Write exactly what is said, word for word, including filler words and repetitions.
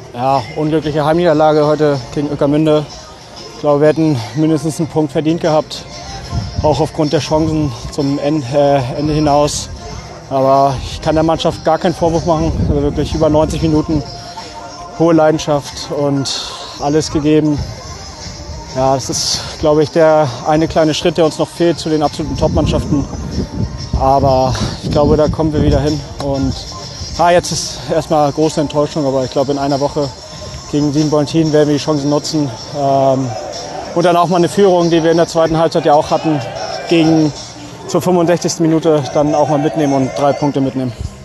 Ja, unglückliche Heimniederlage heute gegen Ueckermünde. Ich glaube, wir hätten mindestens einen Punkt verdient gehabt, auch aufgrund der Chancen zum Ende, äh, Ende hinaus. Aber ich kann der Mannschaft gar keinen Vorwurf machen. Also wirklich über neunzig Minuten, hohe Leidenschaft und alles gegeben. Ja, das ist, glaube ich, der eine kleine Schritt, der uns noch fehlt zu den absoluten Top-Mannschaften. Aber ich glaube, da kommen wir wieder hin. Und ah, jetzt ist erstmal große Enttäuschung, aber ich glaube, in einer Woche gegen Siegen-Bollentin werden wir die Chancen nutzen. Ähm, und dann auch mal eine Führung, die wir in der zweiten Halbzeit ja auch hatten, gegen zur fünfundsechzigsten Minute dann auch mal mitnehmen und drei Punkte mitnehmen.